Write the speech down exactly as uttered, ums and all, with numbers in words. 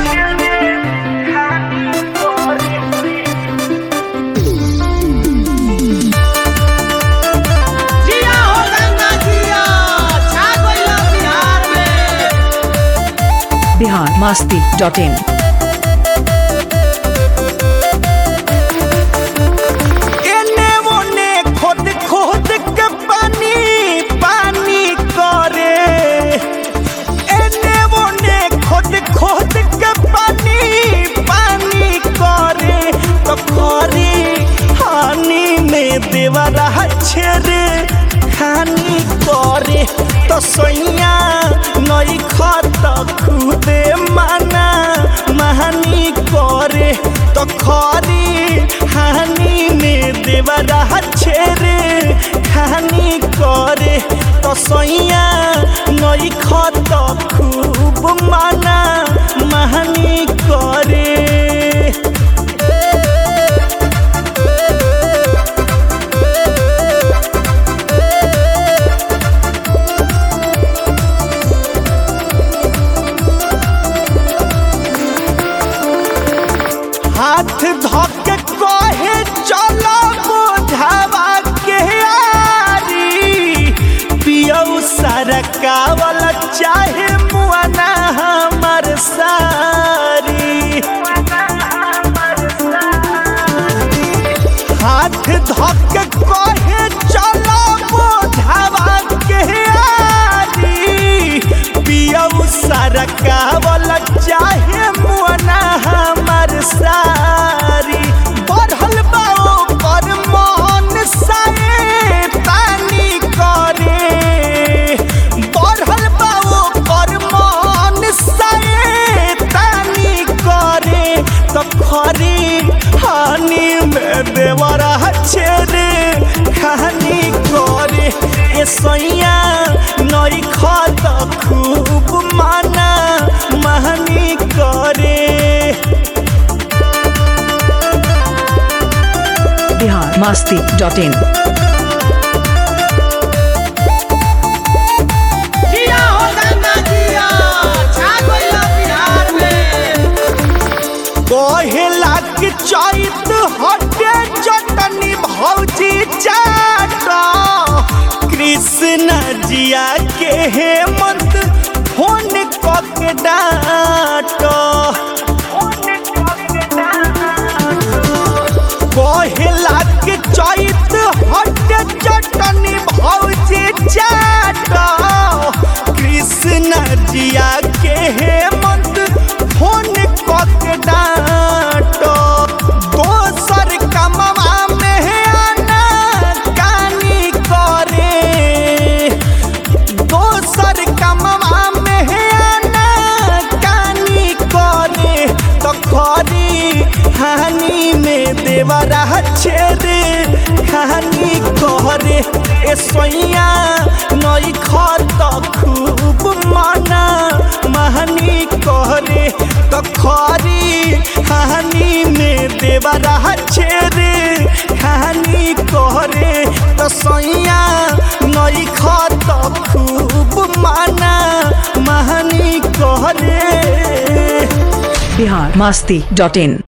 Bihar Masti dot इन। एने ओने खोद खोद के पानी पानी करे, एने ओने खोद खोद के पानी पानी करे, तो खरी हानि में देवरा छेरे खानी करे, तो सैया नई खत खुदे माना महानी करे, तो खरी हानि में देवरा छेरे खानी करे, तो सैया नई खत खूब माना महानी करे। हाथ धोके कहे चलो बोझावा के यारी, पियऊ सरकावल चाहे मुआना हमर सारी। हाथ धोके कहे चलो बोझावा के यारी, पियऊ सरकावल चाहे मुआना हमर सारी। बढ़ल बाओ पर मन साए तानी करे, बढ़ल बाओ पर मन साए तानी करे, तो खरी हानि में देवरा छेरे खानी करे, ए सैया नई खत खूब माना महानी करे। Bihar Masti dot in. कहेला कि चैत हटे चटनी भौजी चाट, कृष्ण जिया के हेमंत फोन कके डाट। कहेला कि चैत हटे चटनी भौजी चाट, कृष्ण जिया के हेमंत फोन कके डाट। दोसर कमवा में आना कानी करे, दोसर कमवा में आना कानी करे, तो खरी हानि में देवरा छेरे खानी करे, ए सैया नई खत खूब माना महानी करे, तो खरी हानि में देवरा छेरे खानी करे, तो सैया नई खत खूब माना महानी करे। बिहार मस्ती डॉट इन।